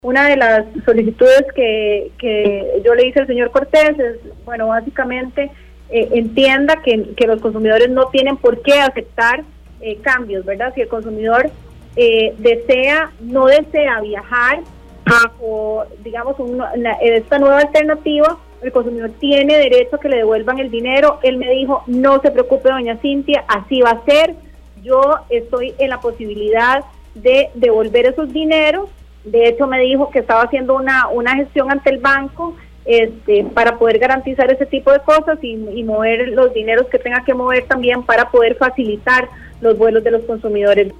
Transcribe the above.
Una de las solicitudes que yo le hice al señor Cortés es, bueno, básicamente entienda que los consumidores no tienen por qué aceptar cambios, ¿verdad? Si el consumidor no desea viajar bajo, digamos, esta nueva alternativa, el consumidor tiene derecho a que le devuelvan el dinero. Él me dijo, no se preocupe, doña Cintia, así va a ser. Yo estoy en la posibilidad de devolver esos dineros. De hecho, me dijo que estaba haciendo una gestión ante el banco para poder garantizar ese tipo de cosas y mover los dineros que tenga que mover también para poder facilitar los vuelos de los consumidores.